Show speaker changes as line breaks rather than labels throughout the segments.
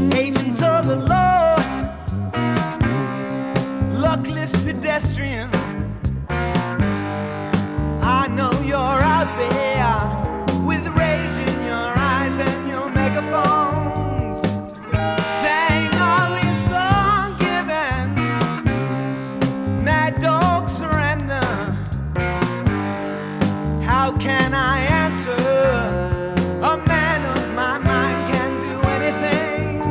Agents of the law, luckless pedestrian. I know you're out there with rage in your eyes and your megaphones, saying all is forgiven. Mad dog surrender. How can I answer? A man of my mind can do anything.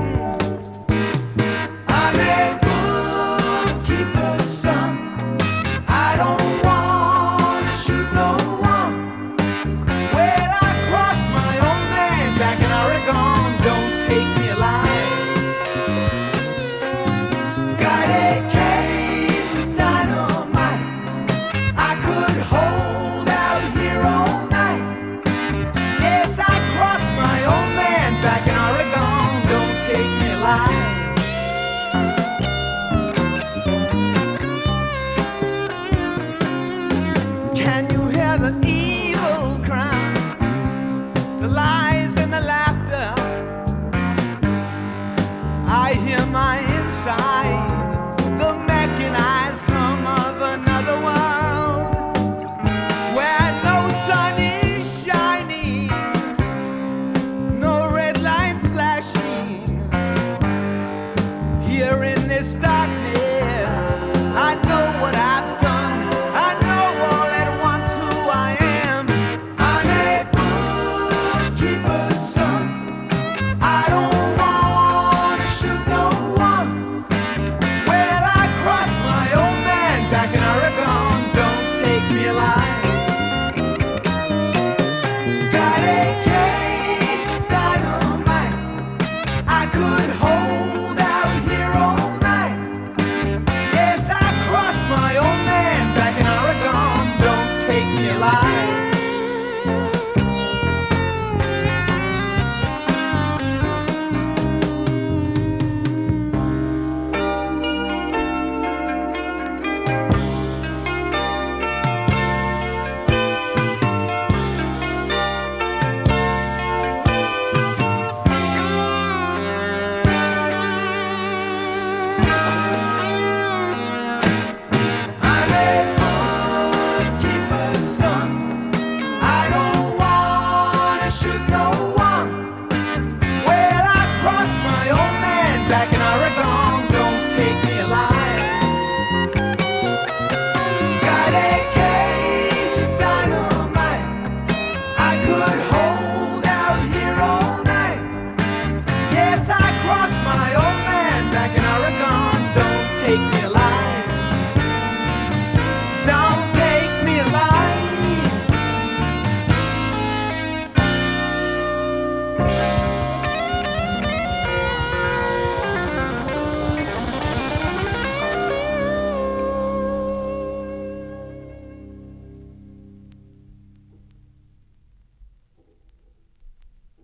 I'm a bookkeeper's son. I don't want to shoot no one. Well, I crossed my own man back in Oregon. Don't take me alive. Got a case of dynamite. I could hold out here all night. Yes, I crossed my own man back in Oregon. Don't take me alive. Can you hear the evil crown, the lies and the laughter? I hear my inside, the mechanized hum of another world, where no sun is shining, no red light flashing. Here in this darkness, I know what I've done. I know all at once who I am. I'm a bookkeeper's son. I don't want to shoot no one. Well, I crossed my old man back in Oregon. Don't take me alive. Got a case of dynamite. I could hold out here all night. Yes, I crossed my old man back in Oregon. Don't take me alive. I'm a bookkeeper's son. I don't want to shoot no one. Well, I crossed my old man back in Oregon. Don't take me alive. Got a case of dynamite. I could hold out here all night. Yes, I crossed my old man back in